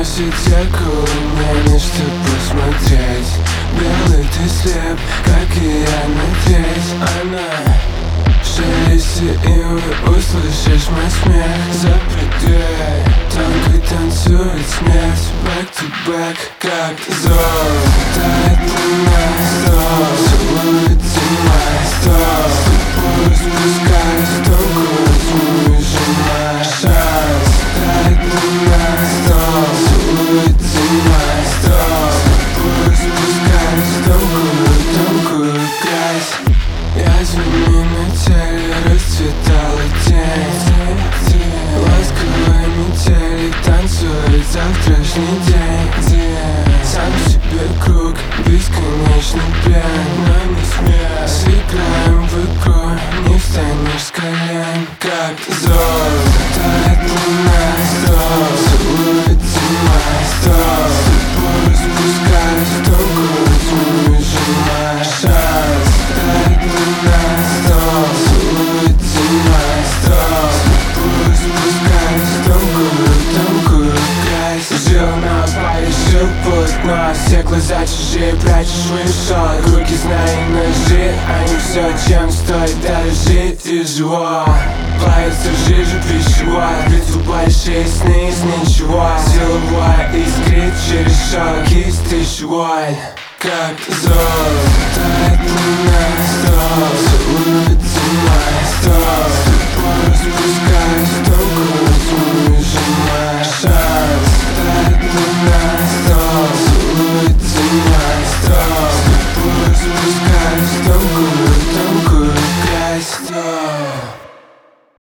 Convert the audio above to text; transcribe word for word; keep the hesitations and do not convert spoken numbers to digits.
носит зеркало, мне на что посмотреть. Белый ты слеп, как и я на треть. Она шелести, и вы услышишь мой смех. Запри дверь, тонко танцует смерть. Back to back, как зов. Тает луна, стоп, целует зима, стоп. С тобой спускаюсь в тонкую тьму и сжимаю шанс. Тает луна, стоп, целует зима, стоп. С тобой спускаюсь в тонкую, тонкую грязь. Я зимой на теле расцветала тень. Ласковой метели танцует завтрашний день. Сам себе круг, бесконечный плен. Но не смех, сыграем в игру, не встанешь с колен. Как зов, тает луна, стоп, целует зима, стоп. С тобой спускаюсь в тонкую тьму и сжимаю шанс. Тает луна, стоп, целует зима, стоп. С тобой спускаюсь в тонкую, тонкую грязь. Жил на паре, жил плотно, все глаза чужие, прячешь вышел. Руки знаю ножи, они все, чем стоит дорожить тяжело. Плавится в жижу пищевой, ведь большие сны из ничего. Силовая искрит через шаг из тысяч воль. Как зов, тает луна, стоп, целует зима, стоп.